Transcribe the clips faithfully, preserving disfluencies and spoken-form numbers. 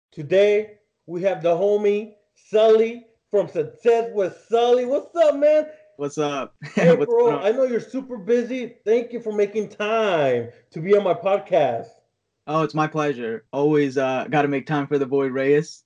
Today we have the homie Sully from Success with Sully. What's up, man? What's up? Hey, What's going bro, on? I know you're super busy. Thank you for making time to be on my podcast. Oh, it's my pleasure. Always uh got to make time for the boy Reyes.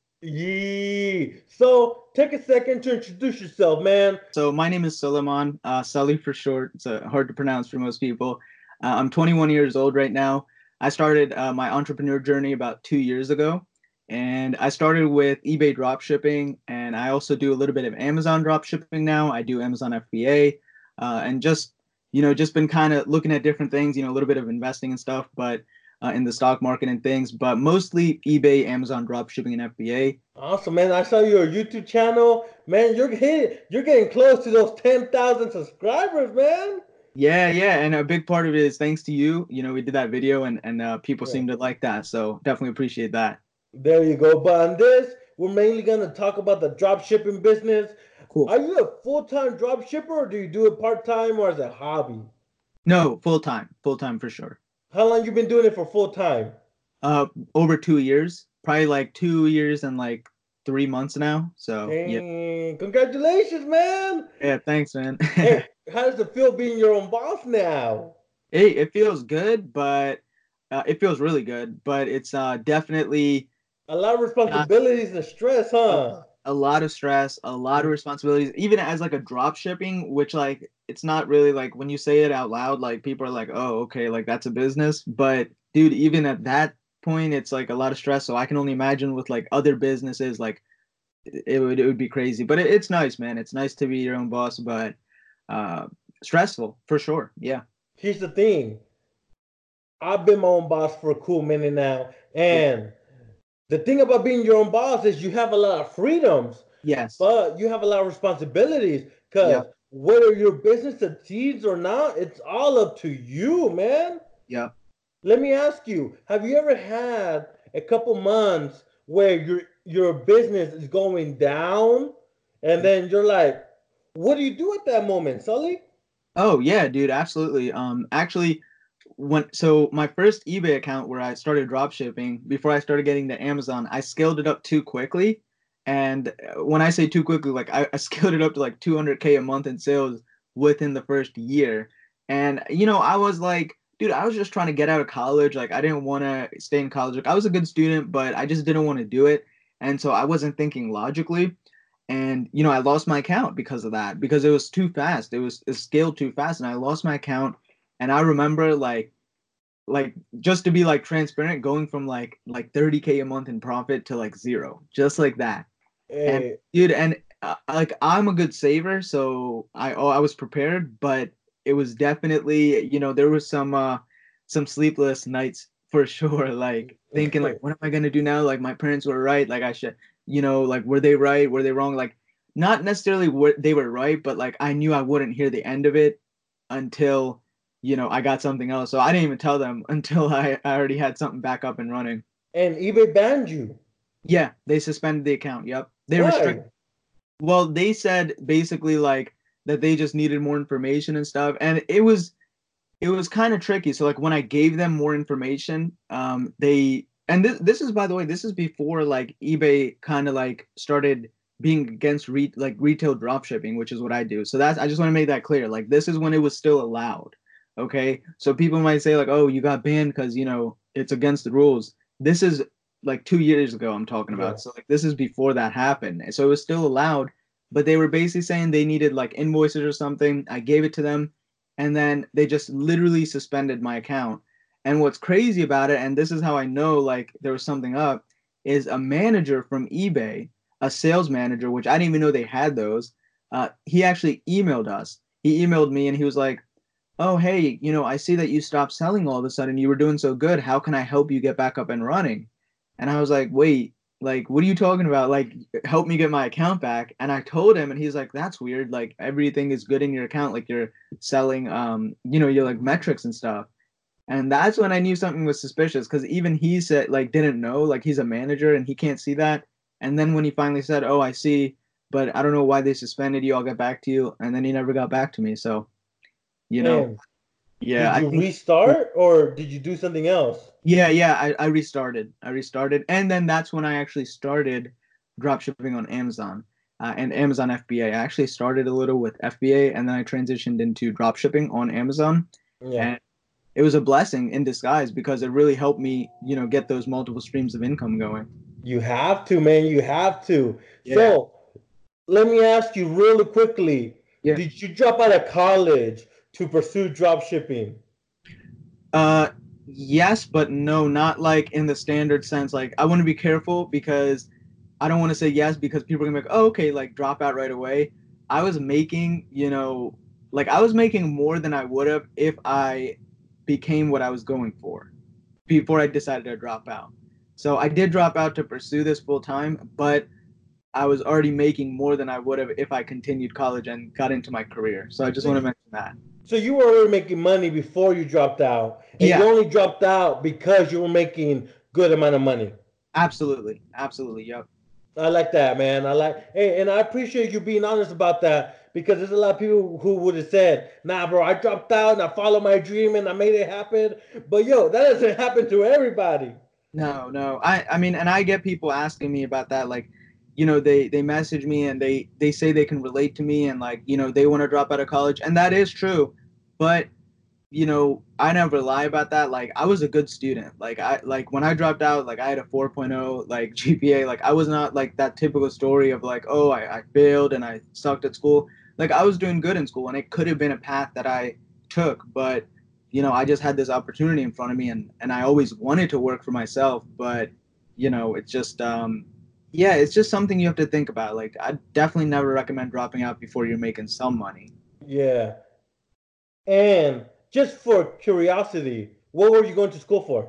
Yee. So take a second to introduce yourself, man. So my name is Suleiman, uh, Sully for short. It's uh, hard to pronounce for most people. Uh, I'm twenty-one years old right now. I started uh, my entrepreneur journey about two years ago, and I started with eBay dropshipping, and I also do a little bit of Amazon dropshipping now. I do Amazon F B A, uh, and just you know just been kind of looking at different things, you know, a little bit of investing and stuff, but uh, in the stock market and things, but mostly eBay, Amazon dropshipping, and F B A. Awesome, man. I saw your YouTube channel. Man, you're hitting, you're getting close to those ten thousand subscribers, man. Yeah, yeah, and a big part of it is thanks to you. You know, we did that video and and uh, people Yeah. seem to like that, so definitely appreciate that. There you go. But on this, we're mainly going to talk about the drop shipping business. Cool. Are you a full time drop shipper or do you do it part time or as a hobby? No, full time, full time for sure. How long you been doing it for full time? Uh, over two years, probably like two years and like three months now. So yeah, Dang, congratulations, man. yeah, thanks, man. Hey, how does it feel being your own boss now? It it feels good, but uh, it feels really good, but it's uh definitely A lot of not responsibilities and stress, a, huh? a lot of stress, a lot of responsibilities, even as like a drop shipping, which like it's not really like when you say it out loud, like people are like, oh, okay, like that's a business. But dude, even at that point, it's like a lot of stress. So I can only imagine with like other businesses, like it would it would be crazy. But it, it's nice, man. It's nice to be your own boss, but uh stressful for sure. Yeah. Here's the thing. I've been my own boss for a cool minute now. Yeah. And the thing about being your own boss is you have a lot of freedoms, Yes. but you have a lot of responsibilities. Because Yep. whether your business succeeds or not, it's all up to you, man. Yep. Let me ask you, have you ever had a couple months where your your business is going down and then you're like, what do you do at that moment, Sully? Oh yeah, dude, absolutely. Um, actually, when so my first eBay account where I started drop shipping before I started getting to Amazon, I scaled it up too quickly. And uh, when I say too quickly, like I, I scaled it up to like two hundred k a month in sales within the first year. And you know, I was like, dude, I was just trying to get out of college. Like I didn't want to stay in college. Like I was a good student, but I just didn't want to do it. And so I wasn't thinking logically. And you know, I lost my account because of that, because it was too fast. It was it scaled too fast, and I lost my account. And I remember like like just to be like transparent, going from like like thirty k a month in profit to like zero, just like that. And Hey, dude, and uh, like I'm a good saver, so I oh, I was prepared, but it was definitely, you know, there was some uh some sleepless nights for sure, like thinking like what am I gonna do now? Like my parents were right, like I should, you know, like were they right, were they wrong? Like not necessarily what they were right, but like I knew I wouldn't hear the end of it until, you know, I got something else. So I didn't even tell them until I, I already had something back up and running. and eBay banned you. Yeah, they suspended the account. Yep. They restrict. Why? Well, they said basically like that they just needed more information and stuff. And it was it was kind of tricky. So like when I gave them more information, um, they and this this is by the way, this is before like eBay kind of like started being against re like retail drop shipping, which is what I do. So that's I just want to make that clear. Like this is when it was still allowed. Okay. So people might say like, oh, you got banned because you know it's against the rules. This is like two years ago I'm talking Yeah. about. So like this is before that happened. So it was still allowed, but they were basically saying they needed like invoices or something. I gave it to them and then they just literally suspended my account. And what's crazy about it, and this is how I know like there was something up, is a manager from eBay, a sales manager, which I didn't even know they had those. Uh, he actually emailed us. He emailed me and he was like, "Oh, hey, you know, I see that you stopped selling all of a sudden. You were doing so good. How can I help you get back up and running?" And I was like, "Wait, like, what are you talking about? Like, help me get my account back." And I told him, and he's like, "That's weird. Like, everything is good in your account. Like, you're selling, um, you know, your like metrics and stuff." And that's when I knew something was suspicious because even he said, like, didn't know, like, he's a manager and he can't see that. And then when he finally said, "Oh, I see, but I don't know why they suspended you. I'll get back to you," and then he never got back to me. So, you know, And Yeah, Did I you think. restart or did you do something else? Yeah, yeah, I, I restarted. I restarted, and then that's when I actually started drop shipping on Amazon uh, and Amazon F B A. I actually started a little with F B A, and then I transitioned into drop shipping on Amazon, Yeah. and it was a blessing in disguise because it really helped me, you know, get those multiple streams of income going. You have to, man. You have to. Yeah, So let me ask you really quickly. yeah. Did you drop out of college to pursue drop shipping? Uh, yes, but no, not like in the standard sense. Like I want to be careful because I don't want to say yes because people are gonna be like, oh, okay, like drop out right away. I was making, you know, like I was making more than I would have if I became what I was going for before I decided to drop out. So I did drop out to pursue this full time, but I was already making more than I would have if I continued college and got into my career. So I just So want to you, mention that. so you were already making money before you dropped out, and you Yeah, only dropped out because you were making good amount of money. absolutely, absolutely. Yep. I like that, man. I like, hey, and I appreciate you being honest about that because there's a lot of people who would have said, "Nah, bro, I dropped out and I followed my dream and I made it happen." But yo, that doesn't happen to everybody. No, no. I I mean, and I get people asking me about that, like, you know, they they message me and they they say they can relate to me and like, you know, they want to drop out of college, and that is true. But, you know, I never lie about that. Like, I was a good student. Like, I like when I dropped out, like I had a four point oh like G P A. Like, I was not like that typical story of like, oh, I, I failed and I sucked at school. Like, I was doing good in school and it could have been a path that I took, but you know, I just had this opportunity in front of me, and and I always wanted to work for myself, but you know, it's just um yeah, it's just something you have to think about. Like, I definitely never recommend dropping out before you're making some money. Yeah. And just for curiosity, what were you going to school for?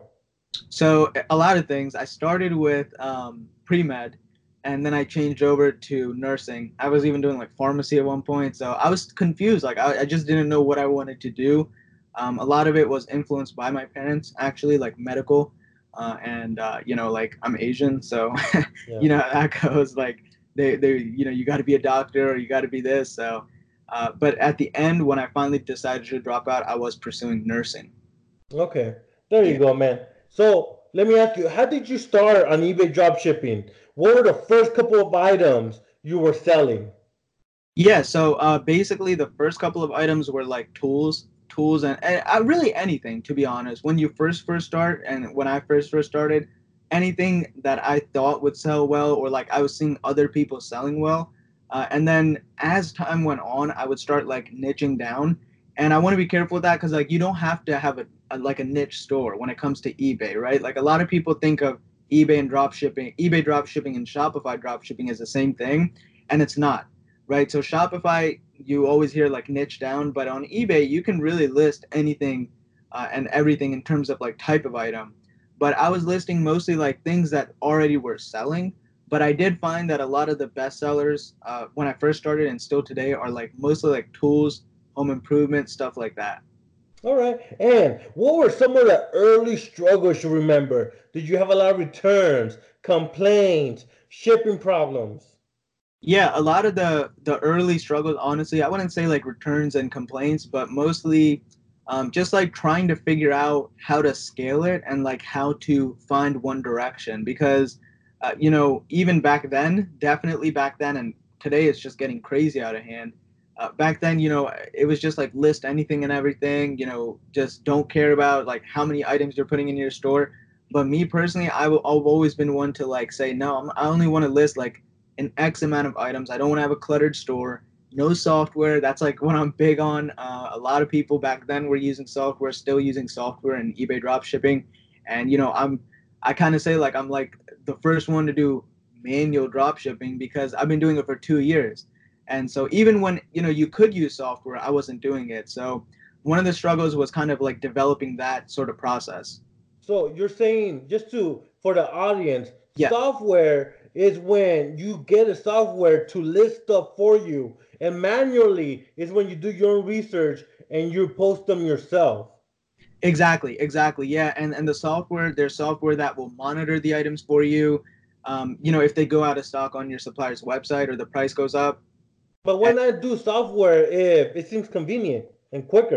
So a lot of things. I started with um, pre med, and then I changed over to nursing. I was even doing like pharmacy at one point, so I was confused. Like I, I just didn't know what I wanted to do. Um, a lot of it was influenced by my parents, actually, like medical, uh, and uh, you know, like I'm Asian, so Yeah. you know how that goes. Like they, they, you know, you got to be a doctor or you got to be this. So, uh, but at the end, when I finally decided to drop out, I was pursuing nursing. Okay. There you Yeah. go, man. So let me ask you, how did you start on eBay drop shipping? What were the first couple of items you were selling? Yeah, so uh, basically the first couple of items were like tools, tools, and, and uh, really anything, to be honest. When you first first start, and when I first first started, anything that I thought would sell well, or like I was seeing other people selling well, uh, and then as time went on, I would start like niching down, and I want to be careful with that because like you don't have to have a, a like a niche store when it comes to eBay, right? Like a lot of people think of eBay and drop shipping, eBay drop shipping and Shopify drop shipping as the same thing, and it's not, right? So Shopify, you always hear like niche down, but on eBay, you can really list anything uh, and everything in terms of like type of item. But I was listing mostly like things that already were selling. But I did find that a lot of the best sellers uh, when I first started and still today are like mostly like tools, home improvement, stuff like that. All right. And what were some of the early struggles you remember? Did you have a lot of returns, complaints, shipping problems? Yeah, a lot of the the early struggles, honestly, I wouldn't say like returns and complaints, but mostly um, just like trying to figure out how to scale it and like how to find one direction. Because, uh, you know, even back then, definitely back then, and today it's just getting crazy out of hand. Uh, back then, you know, it was just like list anything and everything. You know, just don't care about like how many items you're putting in your store. But me personally, I will, I've always been one to like say no. I'm, I only want to list like an X amount of items. I don't want to have a cluttered store. No software. That's like what I'm big on. Uh, a lot of people back then were using software, still using software and eBay drop shipping. And you know, I'm I kind of say like I'm like the first one to do manual drop shipping because I've been doing it for two years. And so even when you know you could use software, I wasn't doing it. So one of the struggles was kind of like developing that sort of process. So you're saying, just to for the audience, Yeah. software is when you get a software to list stuff for you, and manually is when you do your own research and you post them yourself. Exactly, exactly. Yeah, and and the software, there's software that will monitor the items for you. Um, you know, if they go out of stock on your supplier's website or the price goes up. But why And not do software if it seems convenient and quicker?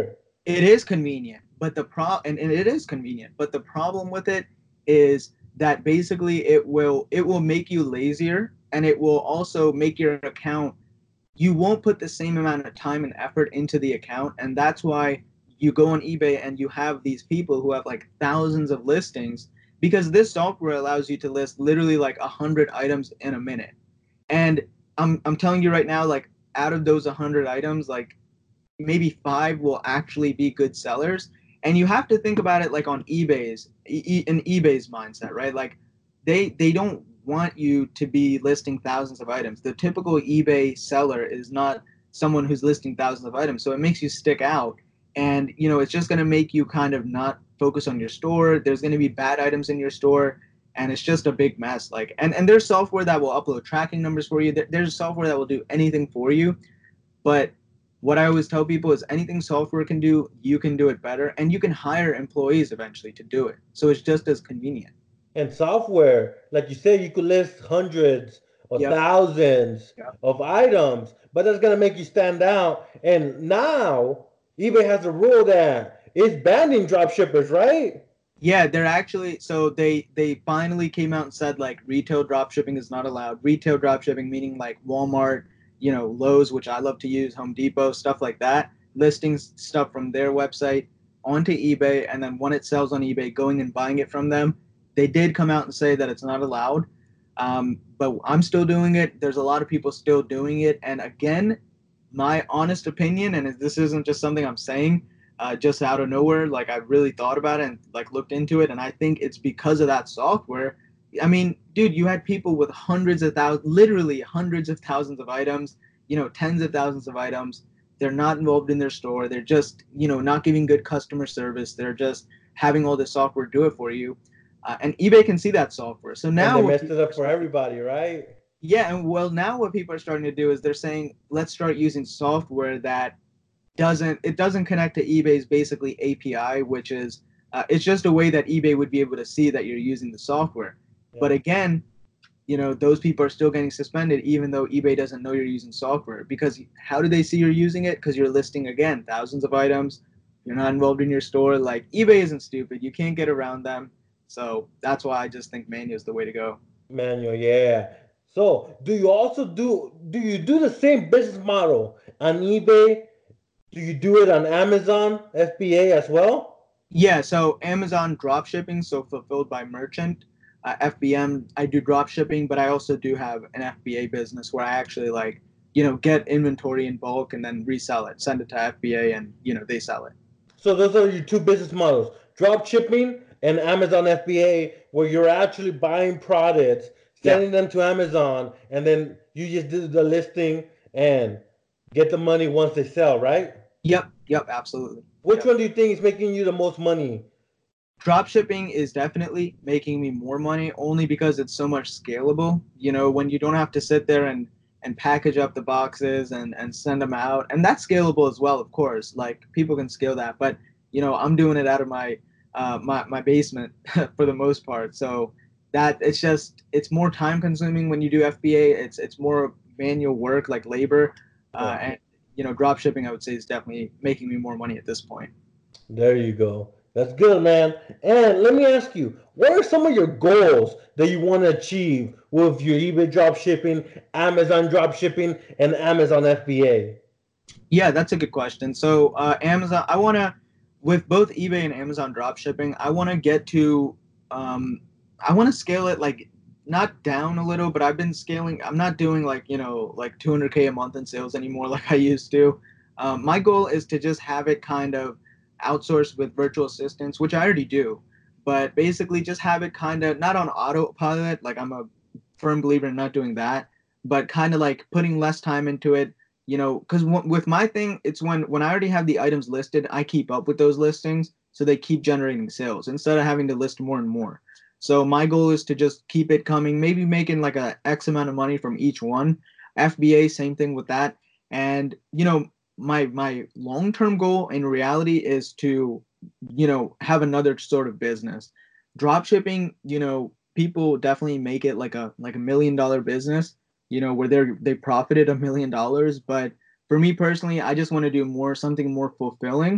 It is convenient, but the pro and, and it is convenient, but the problem with it is that basically it will it will make you lazier, and it will also make your account, you won't put the same amount of time and effort into the account. And that's why you go on eBay and you have these people who have like thousands of listings, because this software allows you to list literally like a hundred items in a minute. And I'm I'm telling you right now, like out of those a hundred items, like maybe five will actually be good sellers. And you have to think about it like on eBay's e- in eBay's mindset, right? Like they they don't want you to be listing thousands of items. The typical eBay seller is not someone who's listing thousands of items, so it makes you stick out. And you know, it's just going to make you kind of not focus on your store. There's going to be bad items in your store, and it's just a big mess. Like, and and there's software that will upload tracking numbers for you. There's software that will do anything for you. But what I always tell people is anything software can do, you can do it better, and you can hire employees eventually to do it. So it's just as convenient. And software, like you said, you could list hundreds or Yep. thousands Yep. of items, but that's gonna make you stand out. And now eBay has a rule that it's banning drop shippers, right? Yeah, they're actually, so they they finally came out and said like retail drop shipping is not allowed. Retail drop shipping meaning like Walmart, you know, Lowe's, which I love to use, Home Depot, stuff like that, listing stuff from their website onto eBay, and then when it sells on eBay, going and buying it from them. They did come out and say that it's not allowed. Um, but I'm still doing it. There's a lot of people still doing it. And again, my honest opinion, and this isn't just something I'm saying, uh, just out of nowhere. Like I really thought about it and like looked into it, and I think it's because of that software. I mean, dude, you had people with hundreds of thousands, literally hundreds of thousands of items, you know, tens of thousands of items. They're not involved in their store. They're just, you know, not giving good customer service. They're just having all this software do it for you. Uh, and eBay can see that software. So And now they what messed it people up are for starting, everybody, right? yeah, and well, now what people are starting to do is they're saying, let's start using software that doesn't it doesn't connect to eBay's basically A P I, which is uh, it's just a way that eBay would be able to see that you're using the software. But Yeah. again, you know, those people are still getting suspended even though eBay doesn't know you're using software, because how do they see you're using it? Because you're listing again thousands of items. You're not involved in your store. Like eBay isn't stupid. You can't get around them. So that's why I just think manual is the way to go. Manual, yeah. So, do you also do do you do the same business model on eBay? Do you do it on Amazon F B A as well? Yeah, so Amazon drop shipping, so fulfilled by merchant. Uh, F B M, I do drop shipping, but I also do have an F B A business where I actually like, you know, get inventory in bulk and then resell it, send it to F B A, and you know they sell it. So those are your two business models: drop shipping and Amazon F B A, where you're actually buying products, Yep, sending them to Amazon, and then you just do the listing and get the money once they sell, right? yep, yep, absolutely. Which Yep. one do you think is making you the most money? Drop shipping is definitely making me more money only because it's so much scalable. You know, when you don't have to sit there and and package up the boxes and and send them out, and that's scalable as well, of course. Like people can scale that, but you know, I'm doing it out of my uh, my my basement for the most part. So that it's just it's more time consuming when you do F B A. It's it's more manual work like labor, uh, Yeah. and you know, drop shipping I would say is definitely making me more money at this point. There you go. That's good, man. And let me ask you, what are some of your goals that you want to achieve with your eBay drop shipping, Amazon drop shipping, and Amazon F B A? Yeah, that's a good question. So, uh, Amazon, I want to, with both eBay and Amazon drop shipping, I want to get to, um, I want to scale it like not down a little, but I've been scaling. I'm not doing like, you know, like two hundred K a month in sales anymore like I used to. Um, my goal is to just have it kind of outsourced with virtual assistants, which I already do, but basically just have it kind of not on autopilot. Like I'm a firm believer in not doing that, but kind of like putting less time into it, you know, because w- with my thing, it's when when I already have the items listed, I keep up with those listings, so they keep generating sales instead of having to list more and more. So my goal is to just keep it coming, maybe making like a X amount of money from each one. F B A, same thing with that. And you know, my my long term goal in reality is to, you know, have another sort of business. Drop shipping, you know, people definitely make it like a like a million dollar business, you know, where they're they profited a million dollars. But for me personally, I just want to do more something more fulfilling.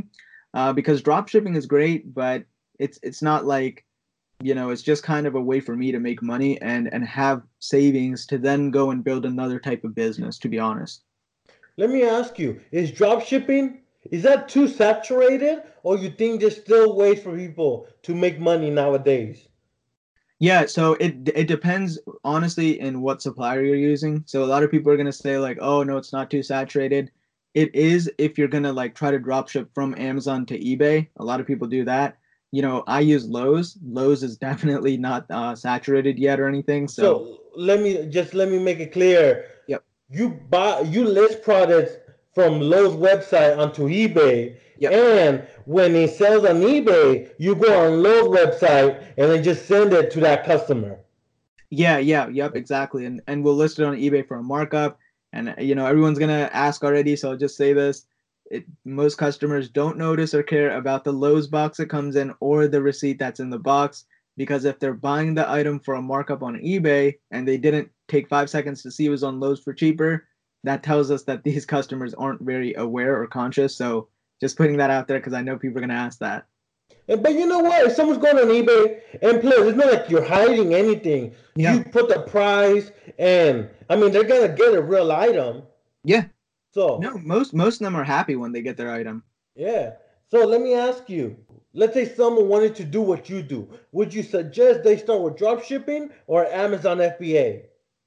uh, because drop shipping is great, but it's it's not like, you know, it's just kind of a way for me to make money and and have savings to then go and build another type of business, to be honest. Let me ask you, is drop shipping, is that too saturated, or you think there's still ways for people to make money nowadays? Yeah, so it it depends honestly in what supplier you're using. So a lot of people are gonna say like, oh no, it's not too saturated. It is if you're gonna like try to drop ship from Amazon to eBay. A lot of people do that. You know, I use Lowe's. Lowe's is definitely not uh, saturated yet or anything. So So let me just let me make it clear. yep, You buy you list products from Lowe's website onto eBay, yep. and when it sells on eBay, you go on Lowe's website and then just send it to that customer. Yeah, yeah, yep, exactly. And and we'll list it on eBay for a markup. And you know, everyone's gonna ask already, so I'll just say this. It, most customers don't notice or care about the Lowe's box it comes in or the receipt that's in the box because if they're buying the item for a markup on eBay and they didn't take five seconds to see it was on Lowe's for cheaper, that tells us that these customers aren't very aware or conscious. So just putting that out there because I know people are gonna ask that. And, but you know what? If someone's going on eBay, and plus, it's not like you're hiding anything. Yeah, You put the price, and I mean, they're gonna get a real item. yeah. So No, most most of them are happy when they get their item. yeah. So let me ask you. Let's say someone wanted to do what you do. Would you suggest they start with drop shipping or Amazon F B A?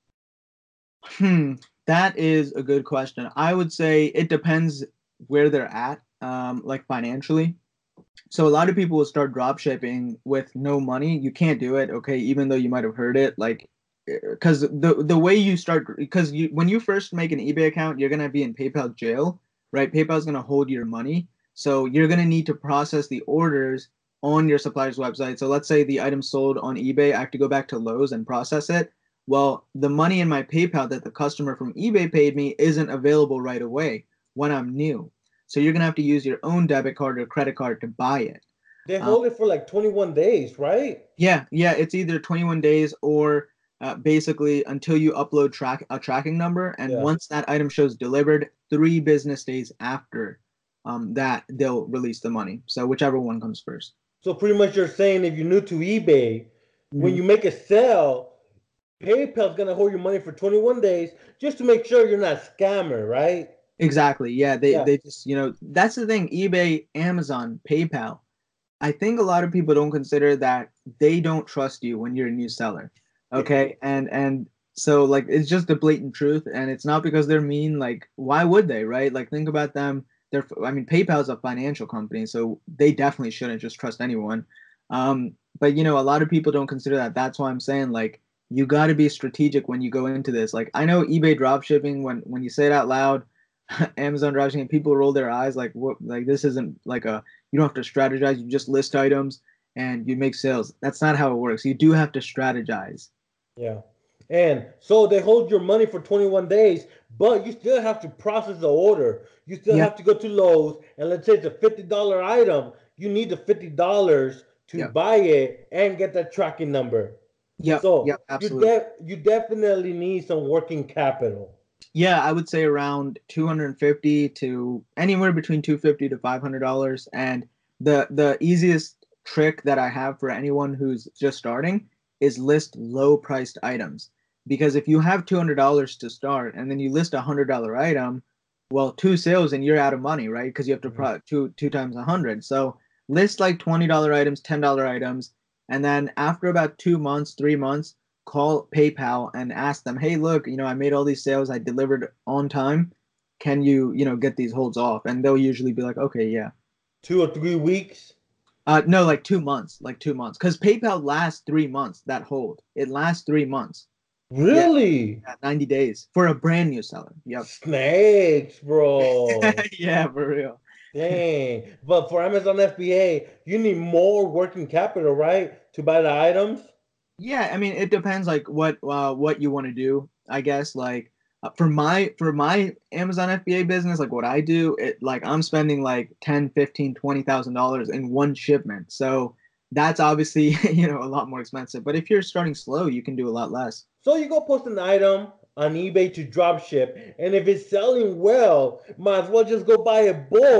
Hmm, that is a good question. I would say it depends where they're at, um, like financially. So a lot of people will start drop shipping with no money. You can't do it, okay, even though you might have heard it, like because the the way you start because you when you first make an eBay account, you're gonna be in PayPal jail, right? PayPal's gonna hold your money, so you're gonna need to process the orders on your supplier's website. So let's say the item sold on eBay, I have to go back to Lowe's and process it. Well, the money in my PayPal that the customer from eBay paid me isn't available right away when I'm new. So you're gonna have to use your own debit card or credit card to buy it. They Um, hold it for like twenty-one days, right? yeah, yeah, it's either twenty-one days or uh, basically until you upload track a tracking number, and Yeah. once that item shows delivered, three business days after um, that they'll release the money. So whichever one comes first. So pretty much you're saying if you're new to eBay, when Mhm. you make a sale, PayPal's gonna hold your money for twenty-one days just to make sure you're not a scammer, right? Exactly. Yeah, they Yeah. they just you know that's the thing. eBay, Amazon, PayPal. I think a lot of people don't consider that they don't trust you when you're a new seller. Okay. And and so like it's just the blatant truth. And it's not because they're mean. Like, why would they, right? Like think about them. They're I mean, PayPal's a financial company, so they definitely shouldn't just trust anyone. Um, but you know, a lot of people don't consider that. That's why I'm saying like you gotta be strategic when you go into this. Like I know eBay dropshipping, when when you say it out loud, Amazon dropshipping, people roll their eyes like what like this isn't like a you don't have to strategize. You just list items and you make sales. That's not how it works. You do have to strategize. Yeah. And so they hold your money for twenty-one days, but you still have to process the order. You still Yeah. have to go to Lowe's, and let's say it's a fifty dollars item. You need the fifty dollars to Yep. buy it and get that tracking number. Yep. So Yep. you Absolutely. de- you definitely need some working capital. Yeah, I would say around two hundred fifty to anywhere between two hundred fifty to five hundred dollars. And the the easiest trick that I have for anyone who's just starting is list low priced items. Because if you have two hundred dollars to start and then you list a one hundred dollars item, well, two sales and you're out of money, right? Because you have to Mhm. pro- two two times one hundred. So list like twenty dollars items, ten dollars items, and then after about two months, three months, call PayPal and ask them, hey, look, you know, I made all these sales, I delivered on time. Can you, you know, get these holds off? And they'll usually be like, okay, yeah. Two or three weeks. Uh, no, like two months, like two months, because PayPal lasts three months. That hold, it lasts three months. Yeah, Really? yeah, ninety days for a brand new seller. Yep. Snakes, bro. Yeah, for real. Dang. But for Amazon F B A, you need more working capital, right? To buy the items? Yeah, I mean, it depends like what uh, what you want to do. I guess like uh, for my for my Amazon F B A business, like what I do, it like I'm spending like ten, fifteen, twenty thousand dollars in one shipment. So that's obviously, you know, a lot more expensive. But if you're starting slow, you can do a lot less. So you go post an item on eBay to drop ship, and if it's selling well, might as well just go buy a bulk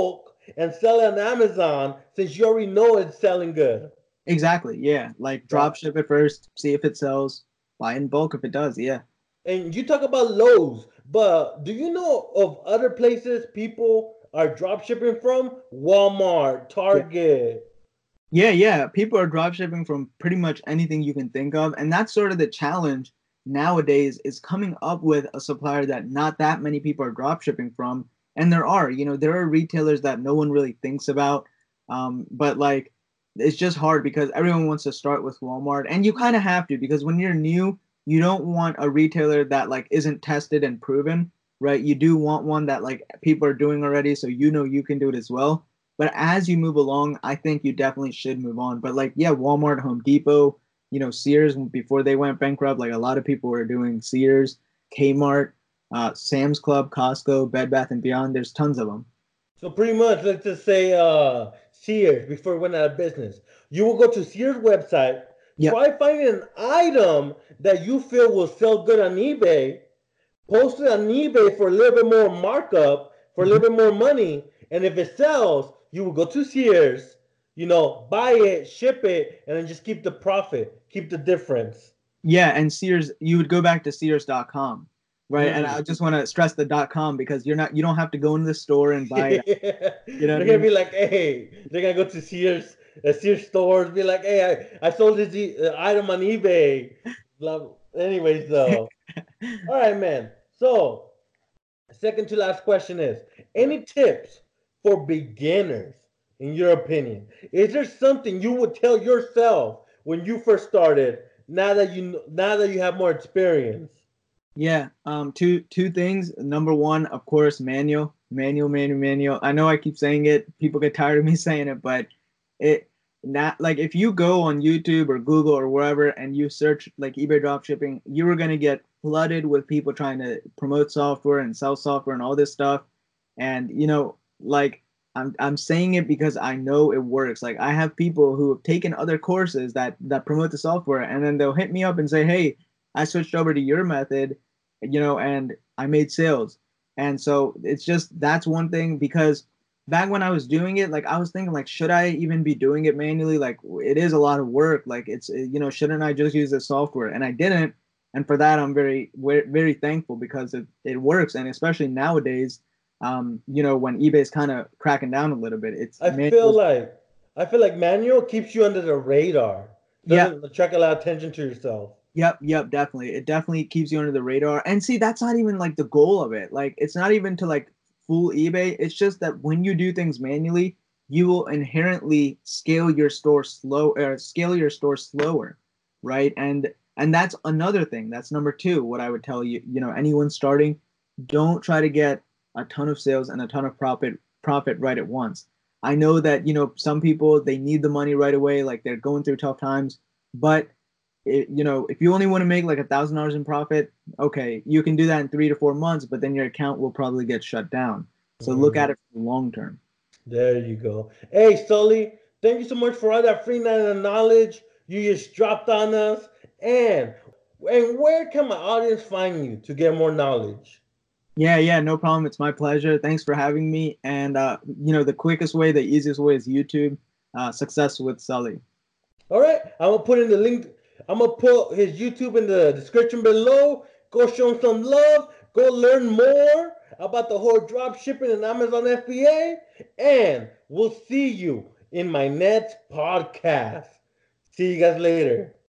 and sell it on Amazon since you already know it's selling good. Exactly. Yeah. Like drop Right. ship it first, see if it sells, buy in bulk if it does. Yeah. And you talk about Lowe's, but do you know of other places people are drop shipping from? Walmart, Yeah. Target. Yeah, yeah. People are drop shipping from pretty much anything you can think of. And that's sort of the challenge nowadays is coming up with a supplier that not that many people are drop shipping from. And there are, you know, there are retailers that no one really thinks about. Um, but like it's just hard because everyone wants to start with Walmart. And you kind of have to because when you're new, you don't want a retailer that like isn't tested and proven, right? You do want one that like people are doing already, so you know you can do it as well. But as you move along, I think you definitely should move on. But like, yeah, Walmart, Home Depot, you know, Sears before they went bankrupt, like a lot of people were doing Sears, Kmart, uh, Sam's Club, Costco, Bed Bath and Beyond. There's tons of them. So pretty much, let's just say uh, Sears before it went out of business. You will go to Sears website, Yep. try finding an item that you feel will sell good on eBay, post it on eBay for a little bit more markup, for a Mhm. little bit more money, and if it sells, you will go to Sears, you know, buy it, ship it, and then just keep the profit, keep the difference. Yeah, and Sears, you would go back to Sears dot com, right? And I Mm. just want to stress the dot com because you're not, you don't have to go into the store and buy it. You know They're what I gonna mean? be like, hey, they're gonna go to Sears, uh, Sears stores, be like, hey, I, I sold this e- uh, item on eBay. Blah. Anyways, though, all right, man. So, second to last question is: any tips for beginners, in your opinion? Is there something you would tell yourself when you first started? Now that you now that you have more experience. Yeah, um, two two things. Number one, of course, manual, manual, manual, manual. I know I keep saying it. People get tired of me saying it, but it not like if you go on YouTube or Google or wherever and you search like eBay dropshipping, you are gonna get flooded with people trying to promote software and sell software and all this stuff. And you know, like I'm I'm saying it because I know it works. Like I have people who have taken other courses that that promote the software, and then they'll hit me up and say, "Hey, I switched over to your method, you know, and I made sales." And so it's just that's one thing because back when I was doing it, like I was thinking like, should I even be doing it manually? Like it is a lot of work. Like it's you know, shouldn't I just use the software? And I didn't. And for that, I'm very very thankful because it, it works. And especially nowadays, um, you know, when eBay's kind of cracking down a little bit, it's I feel manual. like I feel like manual keeps you under the radar. Yeah, Doesn't attract a lot of attention to yourself. yep, yep, definitely. It definitely keeps you under the radar. And see, that's not even like the goal of it. Like, it's not even to like fool eBay. It's just that when you do things manually, you will inherently scale your store slow or scale your store slower, right? And and that's another thing. That's number two. What I would tell you, you know, anyone starting, don't try to get a ton of sales and a ton of profit profit right at once. I know that, you know, some people they need the money right away, like they're going through tough times, but it, you know, if you only want to make like a thousand dollars in profit, okay, you can do that in three to four months, but then your account will probably get shut down. So look at Mm, it for the long term. there you go. Hey, Sully, thank you so much for all that free night of knowledge you just dropped on us. And and where can my audience find you to get more knowledge? Yeah, yeah, no problem. It's my pleasure. Thanks for having me. And uh, you know, the quickest way, the easiest way is YouTube. Uh, Success with Sully. All right, I'm gonna put in the link. I'm gonna put his YouTube in the description below. Go show him some love. Go learn more about the whole drop shipping and Amazon F B A. And we'll see you in my next podcast. See you guys later.